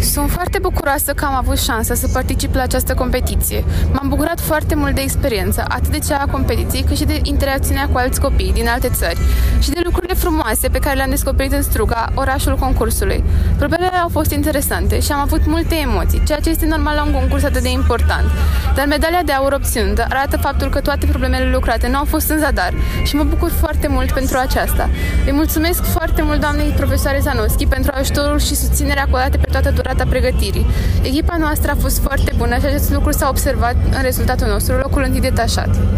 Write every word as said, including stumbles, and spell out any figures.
Sunt foarte bucuroasă că am avut șansa să particip la această competiție. M-am bucurat foarte mult de experiență, atât de cea a competiției, cât și de interacțiunea cu alți copii din alte țări și de lucrurile frumoase pe care le-am descoperit în Struga, orașul concursului. Probele au fost interesante și am avut multe emoții, ceea ce este normal la un concurs atât de important. Dar medalia de aur obținută arată faptul că toate problemele lucrate nu au fost în zadar și mă bucur foarte mult pentru aceasta. Îi mulțumesc foarte mult doamnei profesoare Zanoschi pentru ajutorul și susținerea acordate pe toată durata pregătirii. Echipa noastră a fost foarte bună și acest lucru s-a observat în rezultatul nostru, locul întâi detașat.